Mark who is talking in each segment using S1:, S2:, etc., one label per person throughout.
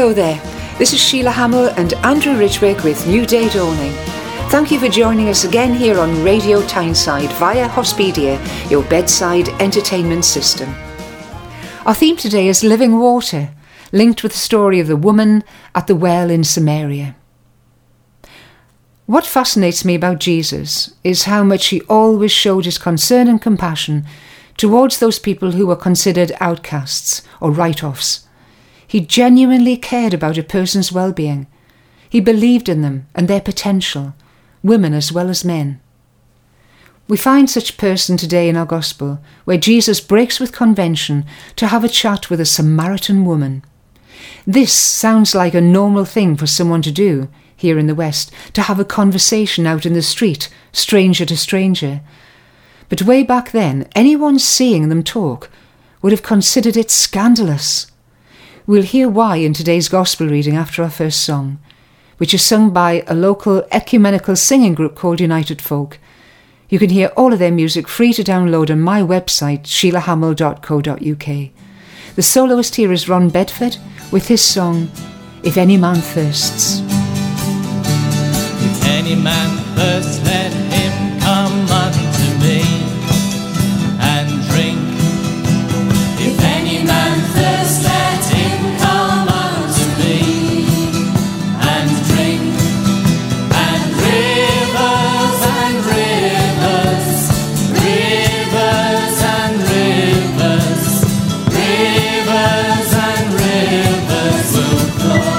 S1: Hello there, this is Sheila Hamill and Andrew Ridgwick with New Day Dawning. Thank you for joining us again here on Radio Tyneside via Hospedia, your bedside entertainment system. Our theme today is living water, linked with the story of the woman at the well in Samaria. What fascinates me about Jesus is how much he always showed his concern and compassion towards those people who were considered outcasts or write-offs. He genuinely cared about a person's well-being. He believed in them and their potential, women as well as men. We find such a person today in our Gospel, where Jesus breaks with convention to have a chat with a Samaritan woman. This sounds like a normal thing for someone to do here in the West, to have a conversation out in the street, stranger to stranger. But way back then, anyone seeing them talk would have considered it scandalous. We'll hear why in today's Gospel reading after our first song, which is sung by a local ecumenical singing group called United Folk. You can hear all of their music free to download on my website, sheilahamill.co.uk. The soloist here is Ron Bedford with his song, If Any Man Thirsts.
S2: If any man thirsts, let him come unto me and drink. If any man thirsts, let him come unto me and drink. And rivers and rivers, rivers and rivers, rivers and rivers will flow.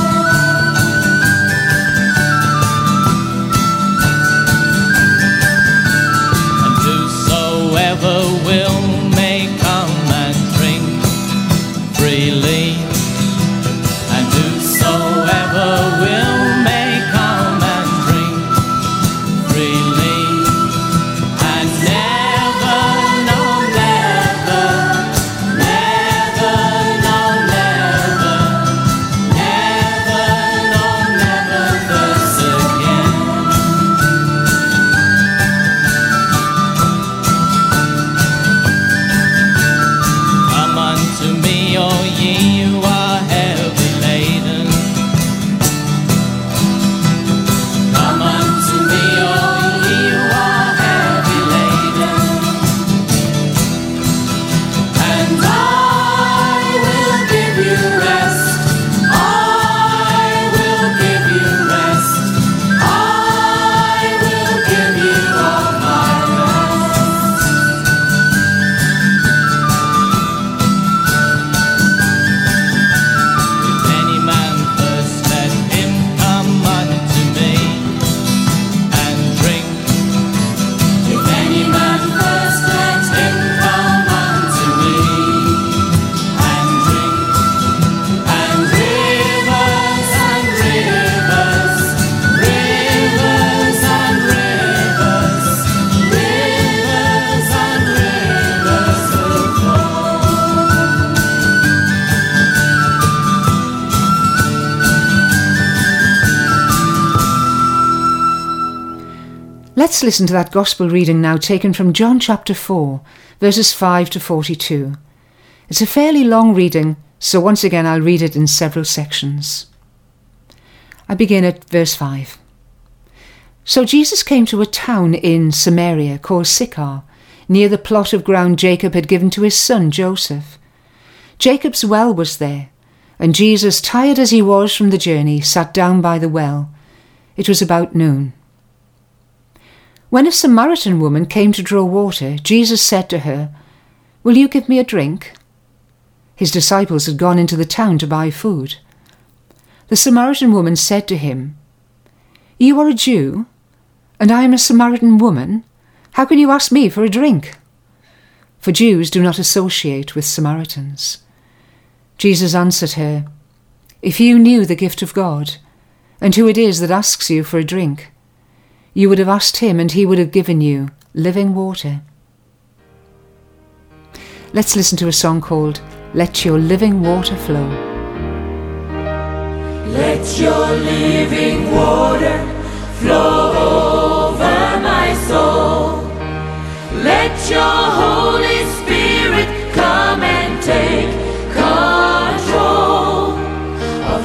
S2: Will may come and drink freely, and whosoever will may come and drink freely, and never, no never, never, no never, never, no never thirst again. To me, all ye who are heavy laden, come unto me, all ye who are heavy laden, and I will give you rest. I will give you rest. I will give you all my
S1: Let's listen to that Gospel reading now, taken from John chapter 4, verses 5 to 42. It's a fairly long reading, so once again I'll read it in several sections. I begin at verse 5. So Jesus came to a town in Samaria called Sychar, near the plot of ground Jacob had given to his son Joseph. Jacob's well was there, and Jesus, tired as he was from the journey, sat down by the well. It was about noon. When a Samaritan woman came to draw water, Jesus said to her, "Will you give me a drink?" His disciples had gone into the town to buy food. The Samaritan woman said to him, "You are a Jew, and I am a Samaritan woman. How can you ask me for a drink?" For Jews do not associate with Samaritans. Jesus answered her, "If you knew the gift of God, and who it is that asks you for a drink, you would have asked him, and he would have given you living water." Let's listen to a song called Let Your Living Water Flow.
S3: Let your living water flow over my soul. Let your Holy Spirit come and take control of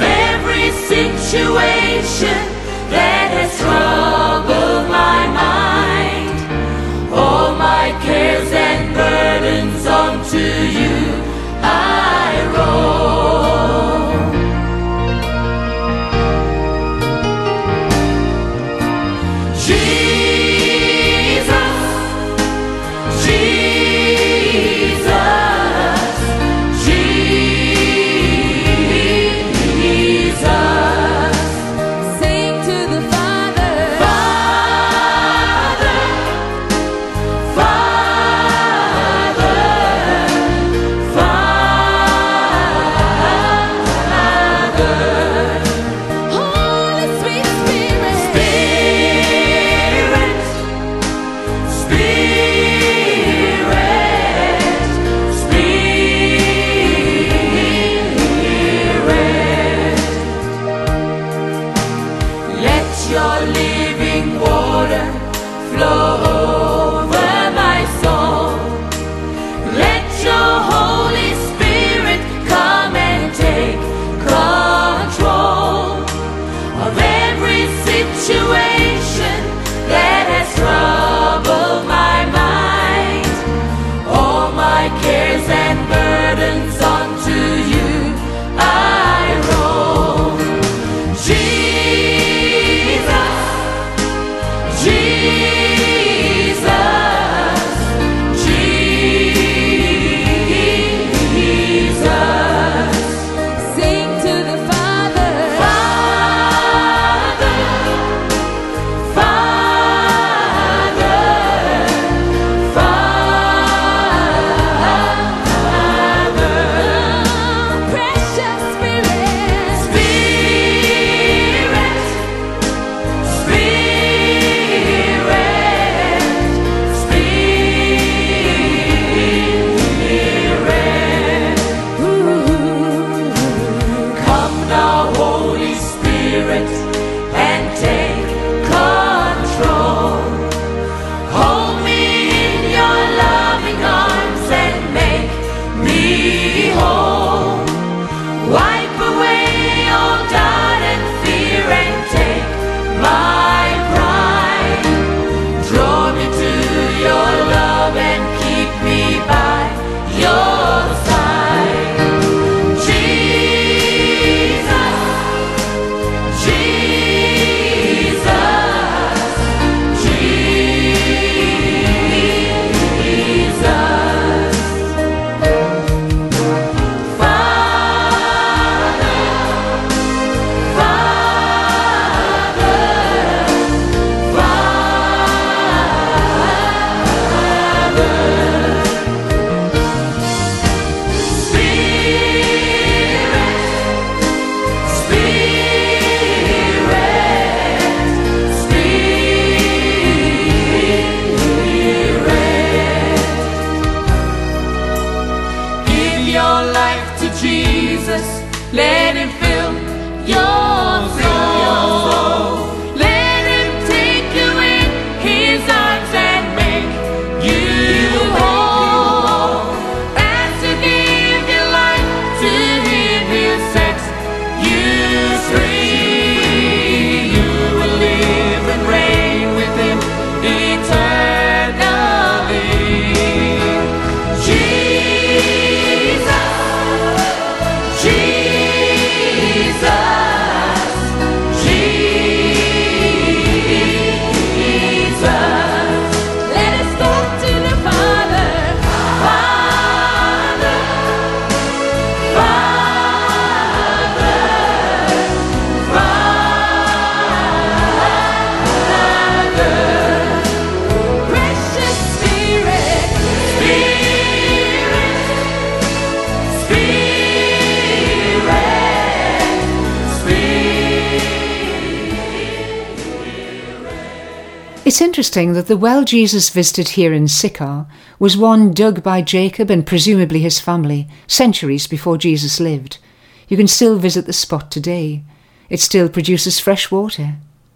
S1: It's interesting that the well Jesus visited here in Sychar was one dug by Jacob and presumably his family centuries before Jesus lived. You can still visit the spot today. It still produces fresh water.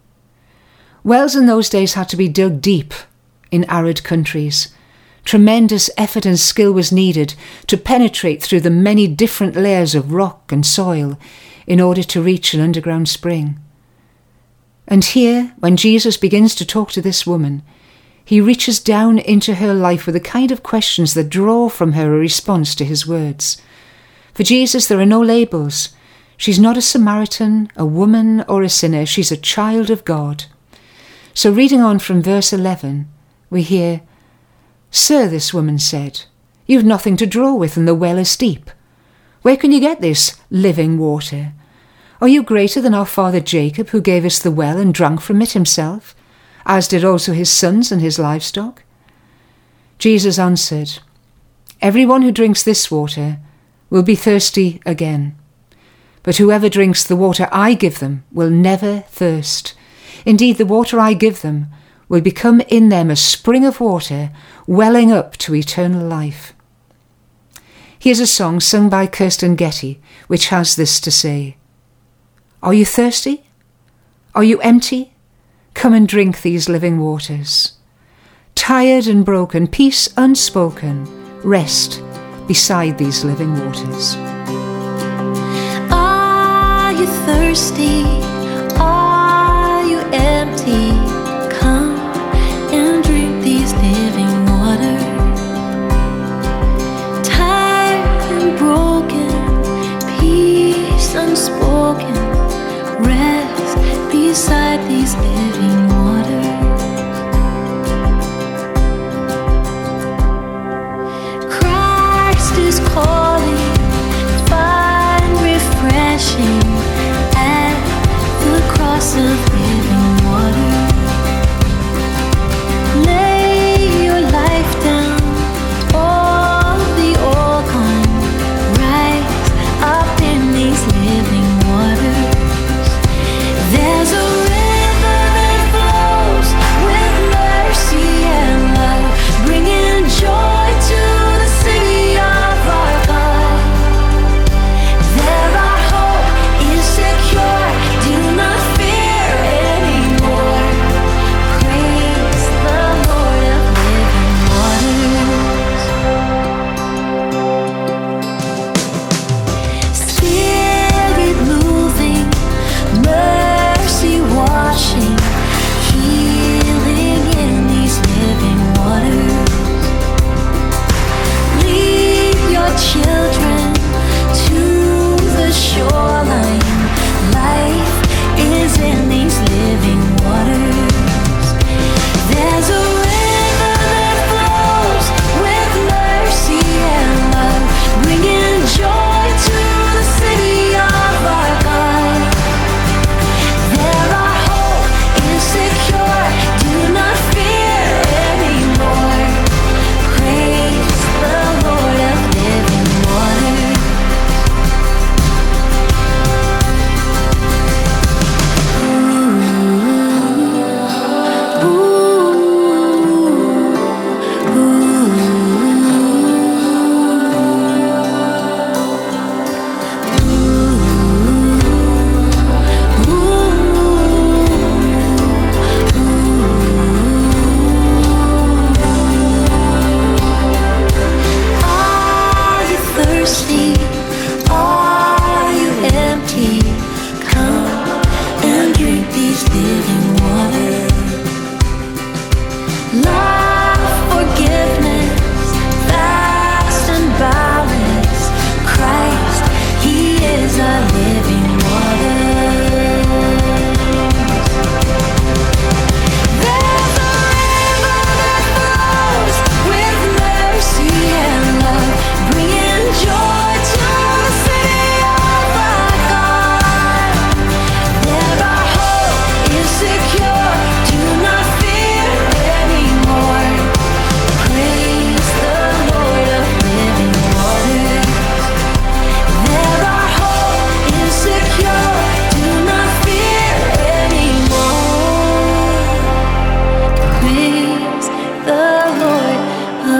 S1: Wells in those days had to be dug deep in arid countries. Tremendous effort and skill was needed to penetrate through the many different layers of rock and soil in order to reach an underground spring. And here, when Jesus begins to talk to this woman, he reaches down into her life with the kind of questions that draw from her a response to his words. For Jesus, there are no labels. She's not a Samaritan, a woman, or a sinner. She's a child of God. So reading on from verse 11, we hear, "Sir," this woman said, "you've nothing to draw with and the well is deep. Where can you get this living water? Are you greater than our father Jacob, who gave us the well and drank from it himself, as did also his sons and his livestock?" Jesus answered, "Everyone who drinks this water will be thirsty again. But whoever drinks the water I give them will never thirst. Indeed, the water I give them will become in them a spring of water welling up to eternal life." Here's a song sung by Kirsten Getty, which has this to say: "Are you thirsty? Are you empty? Come and drink these living waters. Tired and broken, peace unspoken, rest beside these living waters."
S4: Are you thirsty? Are you empty? Come and drink these living waters. Tired and broken, peace unspoken, rest beside these living waters. Christ is calling, find refreshing at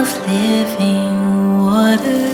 S4: of living water.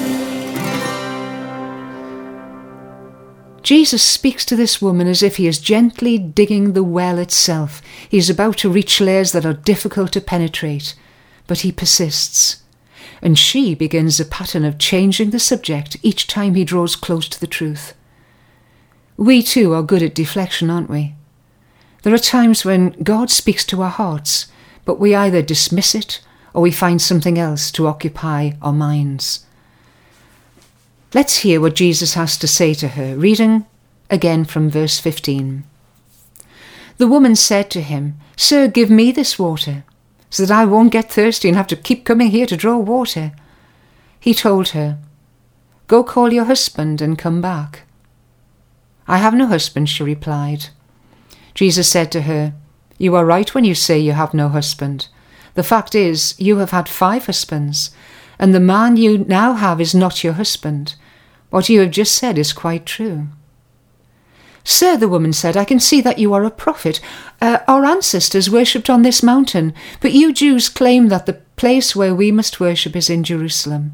S1: Jesus speaks to this woman as if he is gently digging the well itself. He is about to reach layers that are difficult to penetrate, but he persists. And she begins a pattern of changing the subject each time he draws close to the truth. We too are good at deflection, aren't we? There are times when God speaks to our hearts, but we either dismiss it or we find something else to occupy our minds. Let's hear what Jesus has to say to her, reading again from verse 15. The woman said to him, "Sir, give me this water, so that I won't get thirsty and have to keep coming here to draw water." He told her, "Go call your husband and come back." "I have no husband," she replied. Jesus said to her, "You are right when you say you have no husband. The fact is, you have had 5 husbands, and the man you now have is not your husband. What you have just said is quite true." "Sir," the woman said, "I can see that you are a prophet. Our ancestors worshipped on this mountain, but you Jews claim that the place where we must worship is in Jerusalem."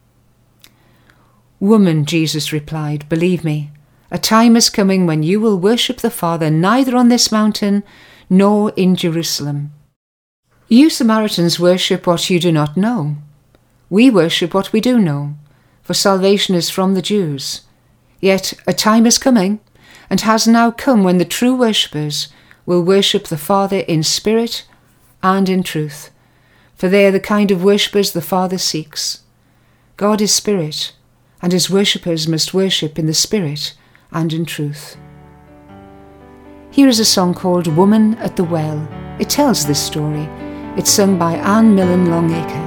S1: "Woman," Jesus replied, "believe me, a time is coming when you will worship the Father neither on this mountain nor in Jerusalem. You Samaritans worship what you do not know. We worship what we do know, for salvation is from the Jews. Yet a time is coming, and has now come, when the true worshippers will worship the Father in spirit and in truth, for they are the kind of worshippers the Father seeks. God is spirit, and his worshippers must worship in the spirit and in truth." Here is a song called "Woman at the Well." It tells this story. It's sung by Anne Millen Longacre.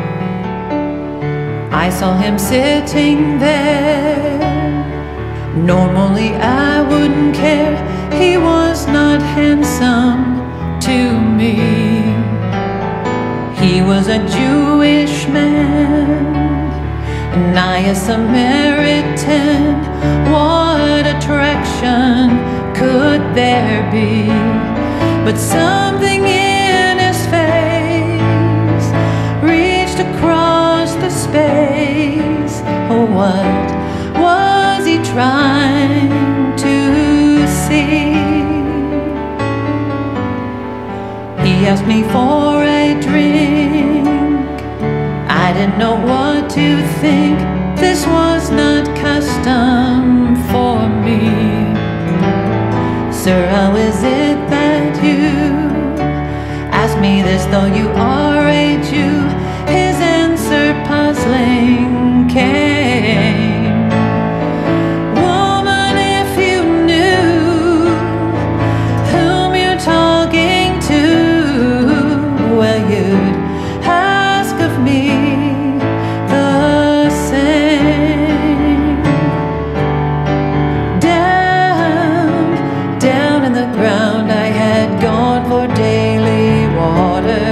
S5: I saw him sitting there. Normally I wouldn't care. He was not handsome to me. He was a Jewish man, and I a Samaritan. What attraction could there be? But something in his face reached across the space. Oh, what was he trying to see? He asked me for a drink. I didn't know what to think. This was not custom for me. Sir, how is it that you ask me this, though you are a Jew? His answer puzzling came. Woman, if you knew whom you're talking to, well, you'd ask of me the same. Down in the ground I had gone for daily water.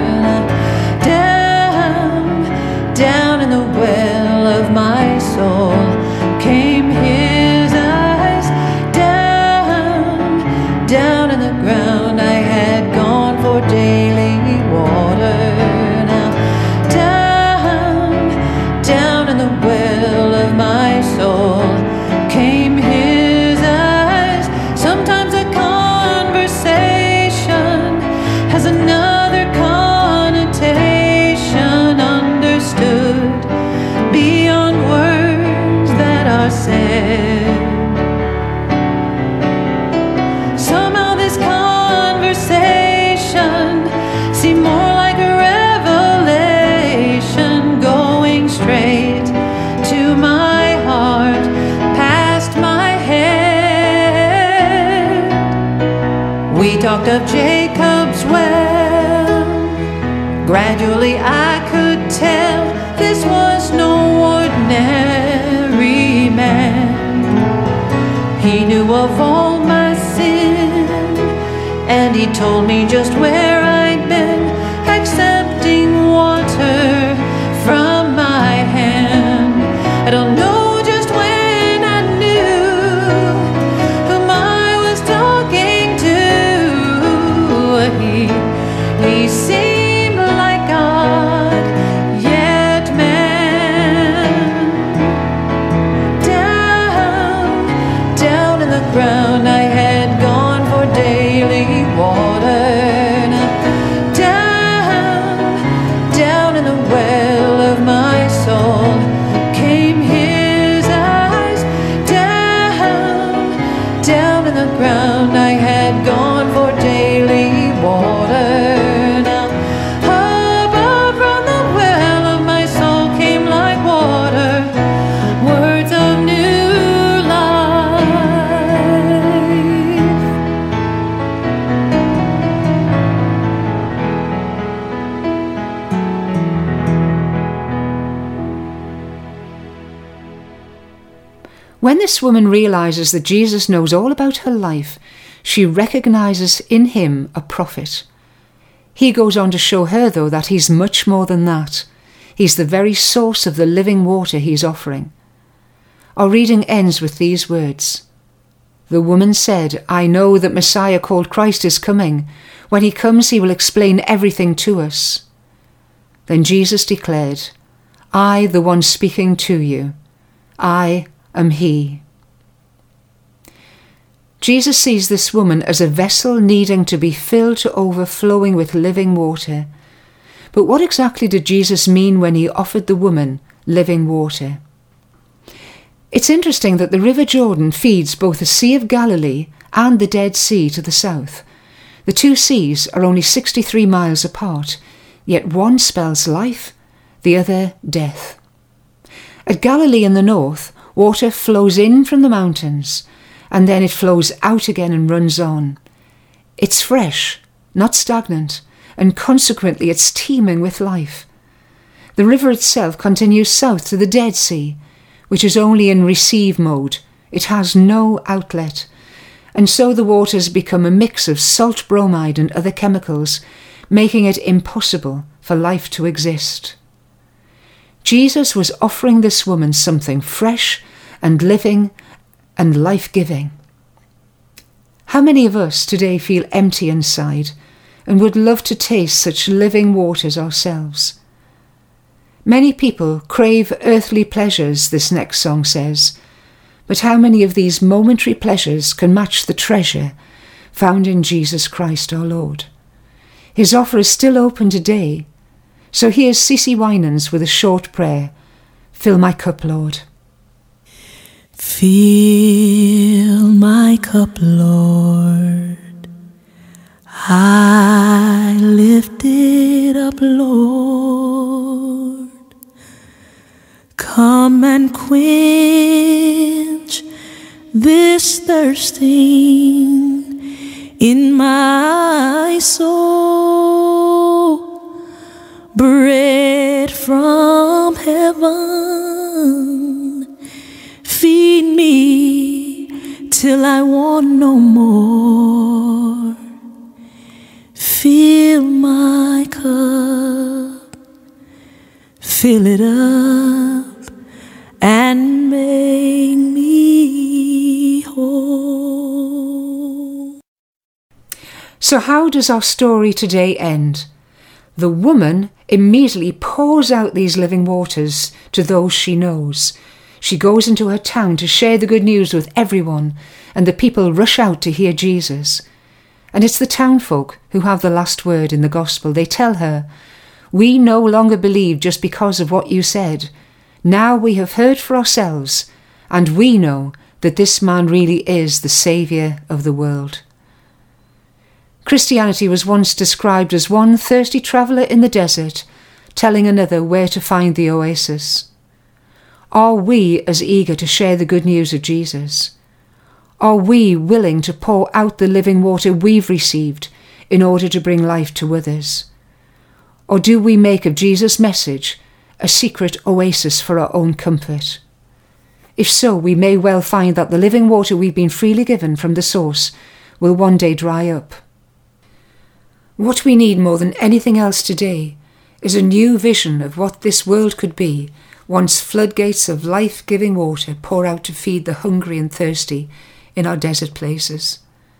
S5: Down in the well of my soul came his eyes. Down in the ground I had gone for daily water. Now down in the well of my soul came his eyes. Sometimes a conversation has another connotation, understood beyond words that are said. Somehow this conversation seemed more like a revelation, going straight to my heart, past my head. We talked of Jacob's well. Gradually I could tell this was no ordinary man. He knew of all my sin, and he told me just where I'd been, accepting water from my hand. I don't know just when I knew whom I was talking to. He seemed like God the well of my soul came his eyes. Down in the ground I had gone for daily water. Now above from the well of my soul came like water, words of new life.
S1: When this woman realizes that Jesus knows all about her life, she recognizes in him a prophet. He goes on to show her, though, that he's much more than that. He's the very source of the living water he's offering. Our reading ends with these words. The woman said, I know that Messiah called Christ is coming. When he comes, he will explain everything to us. Then Jesus declared, I, the one speaking to you, I am he. Jesus sees this woman as a vessel needing to be filled to overflowing with living water. But what exactly did Jesus mean when he offered the woman living water? It's interesting that the River Jordan feeds both the Sea of Galilee and the Dead Sea to the south. The two seas are only 63 miles apart, yet one spells life, the other death. At Galilee in the north, water flows in from the mountains, and then it flows out again and runs on. It's fresh, not stagnant, and consequently it's teeming with life. The river itself continues south to the Dead Sea, which is only in receive mode. It has no outlet, and so the waters become a mix of salt bromide and other chemicals, making it impossible for life to exist. Jesus was offering this woman something fresh and living and life-giving. How many of us today feel empty inside and would love to taste such living waters ourselves? Many people crave earthly pleasures, this next song says, but how many of these momentary pleasures can match the treasure found in Jesus Christ our Lord? His offer is still open today. So here's C.C. Winans with a short prayer. Fill my cup, Lord.
S4: Fill my cup, Lord. I lift it up, Lord. Come and quench this thirsting in my soul. Bread from heaven, feed me till I want no more. Fill my cup, fill it up, and make me whole.
S1: So how does our story today end? The woman immediately pours out these living waters to those she knows. She goes into her town to share the good news with everyone, and the people rush out to hear Jesus. And it's the townfolk who have the last word in the gospel. They tell her, we no longer believe just because of what you said. Now we have heard for ourselves, and we know that this man really is the Saviour of the world. Christianity was once described as one thirsty traveller in the desert telling another where to find the oasis. Are we as eager to share the good news of Jesus? Are we willing to pour out the living water we've received in order to bring life to others? Or do we make of Jesus' message a secret oasis for our own comfort? If so, we may well find that the living water we've been freely given from the source will one day dry up. What we need more than anything else today is a new vision of what this world could be once floodgates of life-giving water pour out to feed the hungry and thirsty in our desert places.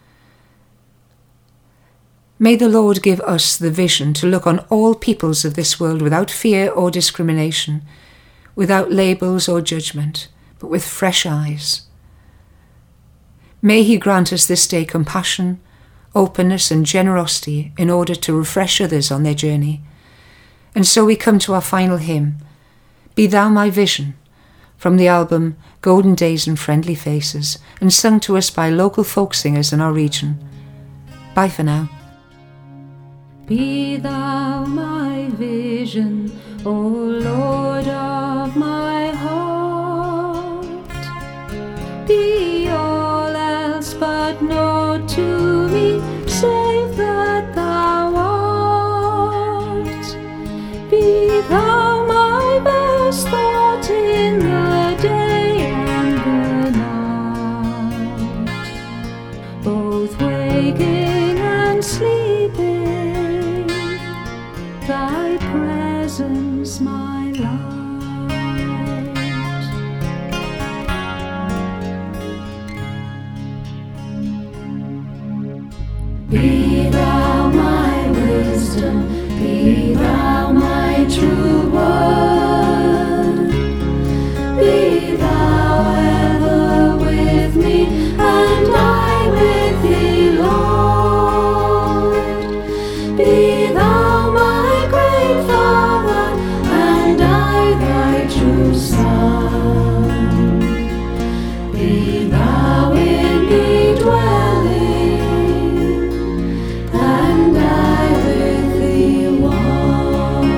S1: May the Lord give us the vision to look on all peoples of this world without fear or discrimination, without labels or judgment, but with fresh eyes. May He grant us this day compassion, openness and generosity in order to refresh others on their journey. And so we come to our final hymn, Be Thou My Vision, from the album Golden Days and Friendly Faces, and sung to us by local folk singers in our region. Bye for now.
S6: Be thou my vision, O Lord of my heart. Be all else but naught to me, save that thou art. Be thou my best thought in the day and the night, both waking and sleeping, thy presence my light. Be thou my wisdom, be thou my true word. Be thou ever with me, and I with thee, Lord. Be thou my great Father, and I thy true Son. Be thou in me dwelling, and I with thee one.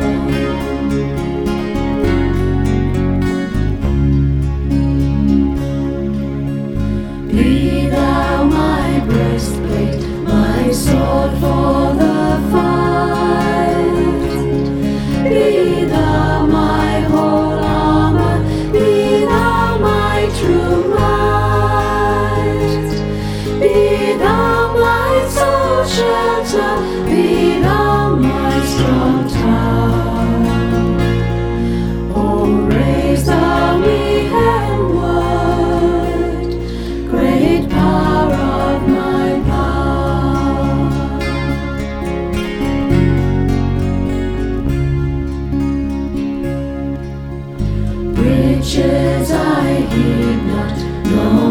S6: Be thou my breastplate, my sword for the fight. Be thou my whole armor, be thou my true might. Be thou my soul shelter, be thou my strong tower. Oh, raise thou me heavenward, great power of my power. Riches I heed not, no